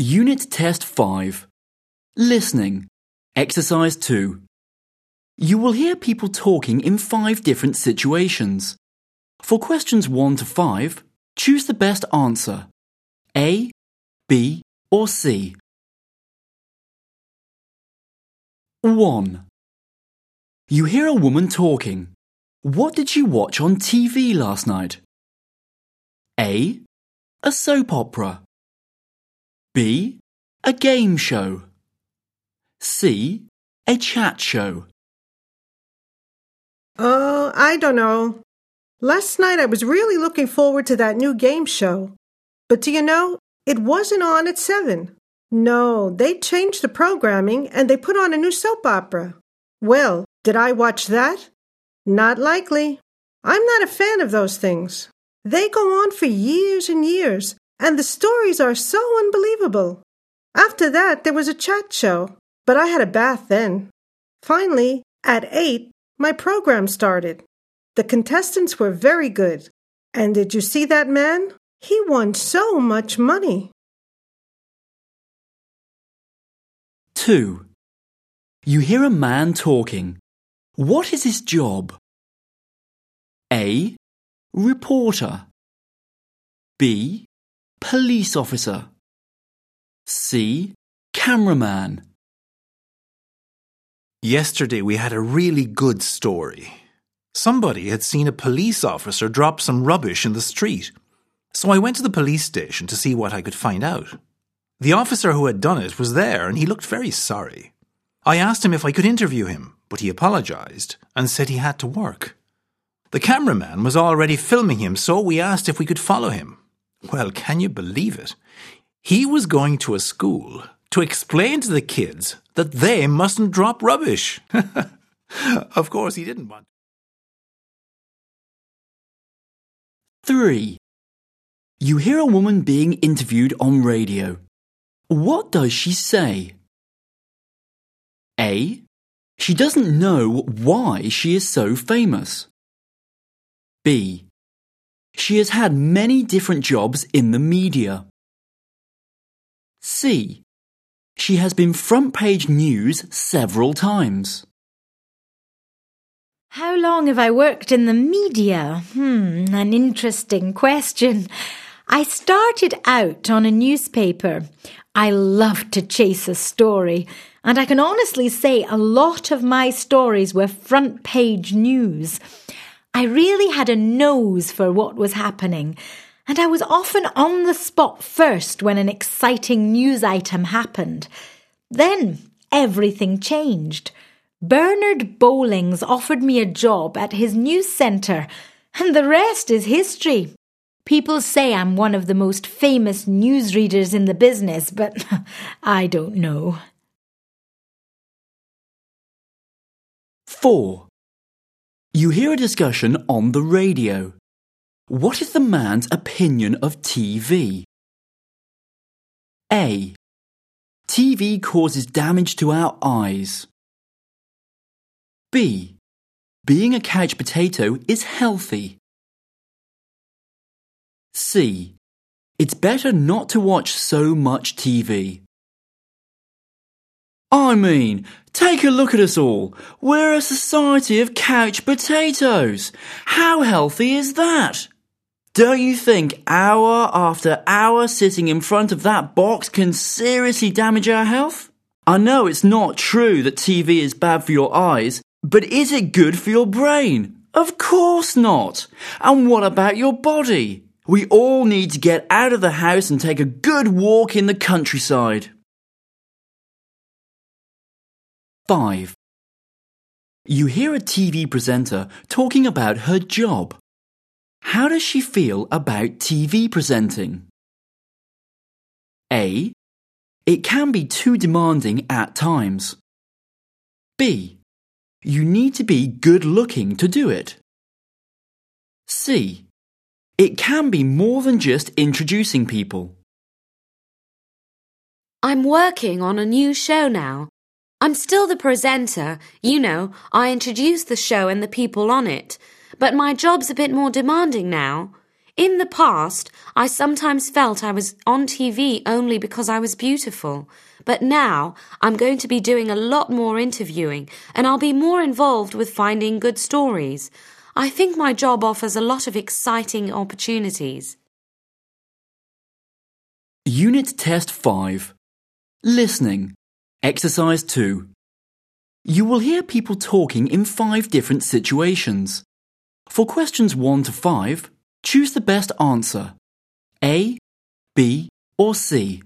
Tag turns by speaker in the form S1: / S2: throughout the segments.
S1: Unit Test 5. Listening. Exercise 2. You will hear people talking in 5 different situations. For questions 1 to 5, choose the best answer. A, B, or C. 1. You hear a woman talking. What did you watch on TV last night? A. A soap opera. B. A game show. C. A chat show.
S2: Oh, I don't know. Last night I was really looking forward to that new game show. But do you know, it wasn't on at 7. No, they changed the programming and they put on a new soap opera. Well, did I watch that? Not likely. I'm not a fan of those things. They go on for years and years, and the stories are so unbelievable. After that, there was a chat show, but I had a bath then. Finally, at 8, my program started. The contestants were very good. And did you see that man? He won so much money.
S1: 2. You hear a man talking. What is his job? A. Reporter. B. Police officer. C. Cameraman.
S3: Yesterday we had a really good story. Somebody had seen a police officer drop some rubbish in the street. So I went to the police station to see what I could find out. The officer who had done it was there and he looked very sorry. I asked him if I could interview him, but he apologised and said he had to work. The cameraman was already filming him, so we asked if we could follow him. Well, can you believe it? He was going to a school to explain to the kids that they mustn't drop rubbish. Of course, he didn't want.
S1: 3. You hear a woman being interviewed on radio. What does she say? A. She doesn't know why she is so famous. B. She has had many different jobs in the media. C. She has been front page news several times.
S4: How long have I worked in the media? An interesting question. I started out on a newspaper. I loved to chase a story, and I can honestly say a lot of my stories were front page news. I really had a nose for what was happening, and I was often on the spot first when an exciting news item happened. Then everything changed. Bernard Bowlings offered me a job at his news centre, and the rest is history. People say I'm one of the most famous newsreaders in the business, but I don't know.
S1: 4. You hear a discussion on the radio. What is the man's opinion of TV? A. TV causes damage to our eyes. B. Being a couch potato is healthy. C. It's better not to watch so much TV. I mean, take a look at us all. We're a society of couch potatoes. How healthy is that? Don't you think hour after hour sitting in front of that box can seriously damage our health? I know it's not true that TV is bad for your eyes, but is it good for your brain? Of course not. And what about your body? We all need to get out of the house and take a good walk in the countryside. 5. You hear a TV presenter talking about her job. How does she feel about TV presenting? A. It can be too demanding at times. B. You need to be good looking to do it. C. It can be more than just introducing people.
S5: I'm working on a new show now. I'm still the presenter. You know, I introduce the show and the people on it. But my job's a bit more demanding now. In the past, I sometimes felt I was on TV only because I was beautiful. But now, I'm going to be doing a lot more interviewing, and I'll be more involved with finding good stories. I think my job offers a lot of exciting opportunities.
S1: Unit Test 5. Listening. Exercise 2. You will hear people talking in 5 different situations. For questions 1 to 5, choose the best answer. A, B, or C.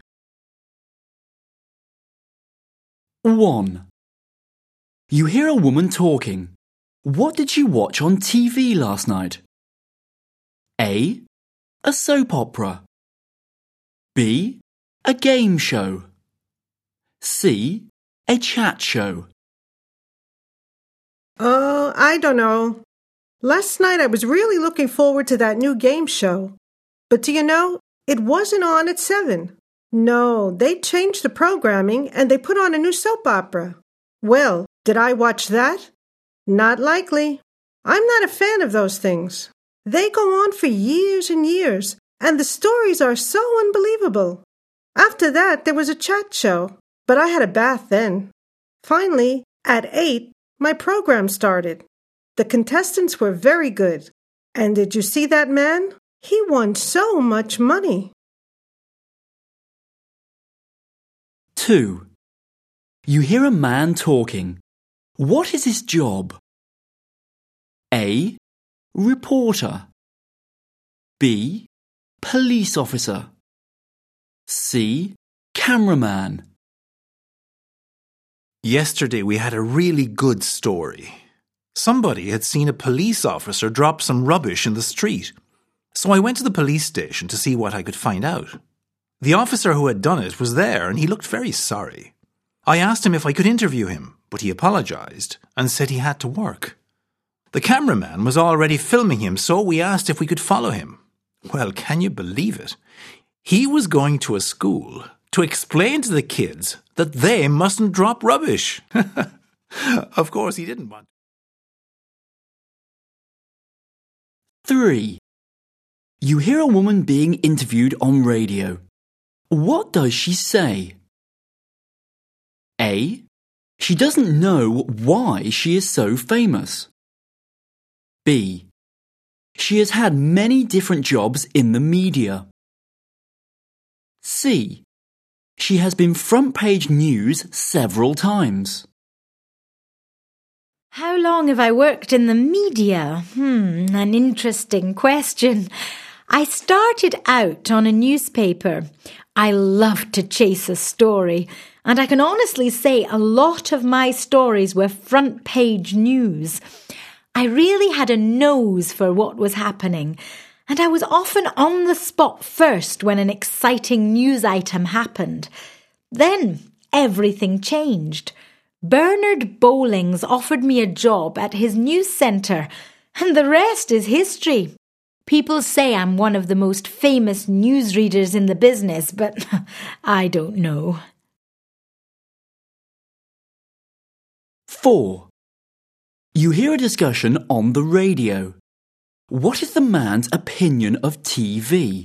S1: 1. You hear a woman talking. What did you watch on TV last night? A. A soap opera. B. A game show. C. A chat show.
S2: I don't know. Last night I was really looking forward to that new game show. But do you know, it wasn't on at 7. No, they changed the programming and they put on a new soap opera. Well, did I watch that? Not likely. I'm not a fan of those things. They go on for years and years, and the stories are so unbelievable. After that, there was a chat show, but I had a bath then. Finally, at 8, my program started. The contestants were very good. And did you see that man? He won so much money.
S1: 2. You hear a man talking. What is his job? A. Reporter. B. Police officer. C. Cameraman.
S3: Yesterday we had a really good story. Somebody had seen a police officer drop some rubbish in the street. So I went to the police station to see what I could find out. The officer who had done it was there and he looked very sorry. I asked him if I could interview him, but he apologised and said he had to work. The cameraman was already filming him, so we asked if we could follow him. Well, can you believe it? He was going to a school to explain to the kids that they mustn't drop rubbish. Of course, he didn't want.
S1: 3. You hear a woman being interviewed on radio. What does she say? A. She doesn't know why she is so famous. B. She has had many different jobs in the media. C. She has been front page news several times.
S4: How long have I worked in the media? An interesting question. I started out on a newspaper. I love to chase a story, and I can honestly say a lot of my stories were front page news. I really had a nose for what was happening, and I was often on the spot first when an exciting news item happened. Then everything changed. Bernard Bowlings offered me a job at his news centre, and the rest is history. People say I'm one of the most famous newsreaders in the business, but I don't know.
S1: 4. You hear a discussion on the radio. What is the man's opinion of TV?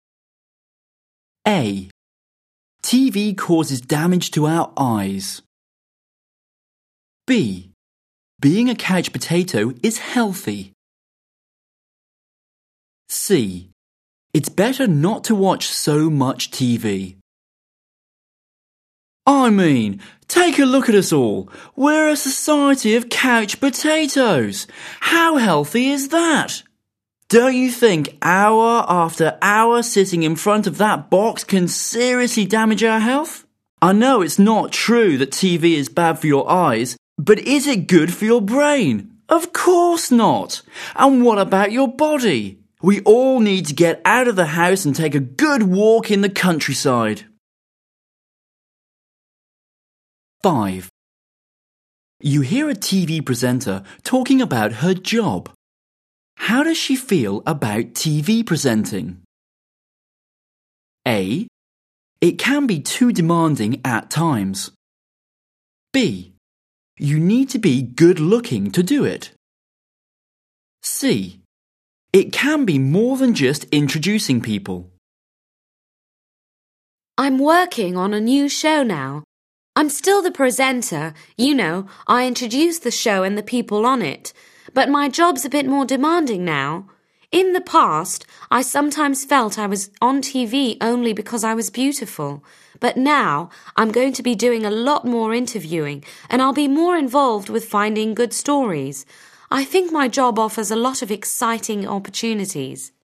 S1: A. TV causes damage to our eyes. B. Being a couch potato is healthy. C. It's better not to watch so much TV. I mean, take a look at us all. We're a society of couch potatoes. How healthy is that? Don't you think hour after hour sitting in front of that box can seriously damage our health? I know it's not true that TV is bad for your eyes, but is it good for your brain? Of course not. And what about your body? We all need to get out of the house and take a good walk in the countryside. 5. You hear a TV presenter talking about her job. How does she feel about TV presenting? A. It can be too demanding at times. B. You need to be good looking to do it. C. It can be more than just introducing people.
S5: I'm working on a new show now. I'm still the presenter. You know, I introduce the show and the people on it. But my job's a bit more demanding now. In the past, I sometimes felt I was on TV only because I was beautiful. But now, I'm going to be doing a lot more interviewing, and I'll be more involved with finding good stories. I think my job offers a lot of exciting opportunities.